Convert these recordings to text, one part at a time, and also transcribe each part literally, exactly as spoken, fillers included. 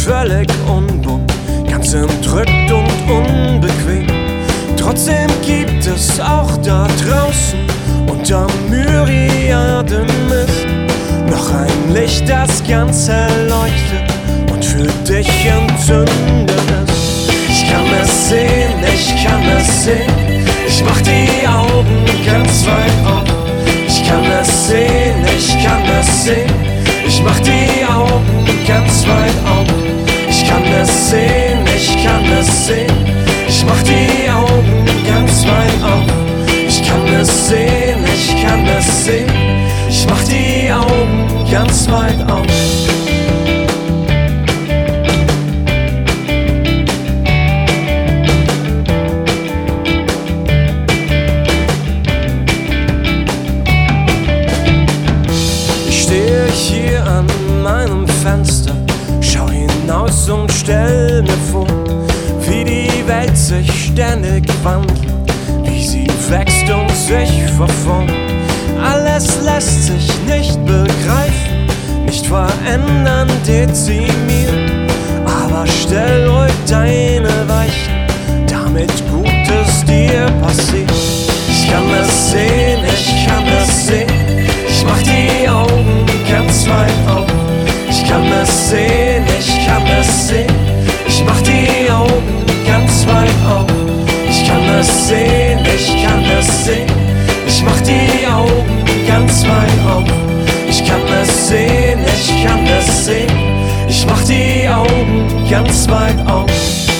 völlig unbunt, ganz entrückt und unbequem. Trotzdem gibt es auch da draußen unter Myriaden Mist noch ein Licht, das ganz hell leuchtet und für dich entzündet ist. Ich kann es sehen, ich kann es sehen, ich mach die Augen ganz weit auf. Ich kann es sehen, ich kann es sehen, ich mach die Augen ganz weit auf. Ich kann es sehen, ich kann es sehen, ich mach die Augen ganz weit auf. Ich kann es sehen, ich kann es sehen, ich mach die Augen ganz weit auf. Ich stehe hier an meinem Fenster, schau hinaus und stell mir vor, wie die Welt sich ständig wandelt, wie sie wächst und sich verformt. Alles lässt sich nicht begreifen, nicht verändern, dezimieren. Aber stell ruhig deine Weichen, damit Gutes dir passiert. Ich kann es sehen, ich kann es sehen, ich mach die Augen ganz weit auf. Ich kann es sehen, ich kann es sehen, ich mach die Augen ganz weit auf. Ich kann es sehen, ich kann es sehen, ich mach die Augen ganz weit auf. Ich kann es sehen, ich kann es sehen, ich mach die Augen ganz weit auf.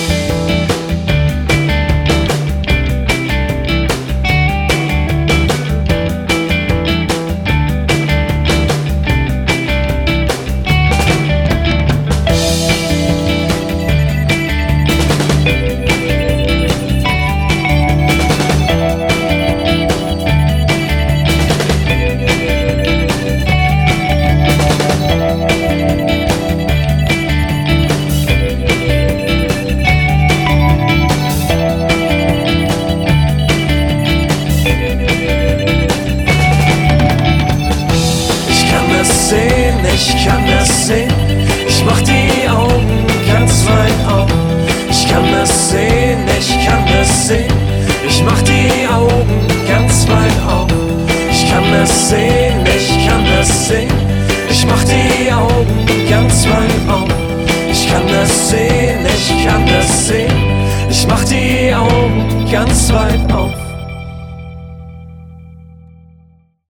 Ich kann es sehen, ich mach die Augen ganz weit auf. Ich kann es sehen, ich kann es sehen, ich mach die Augen ganz weit auf. Ich kann es sehen, ich kann es sehen, ich mach die Augen ganz weit auf. Ich kann es sehen, ich kann es sehen, ich mach die Augen ganz weit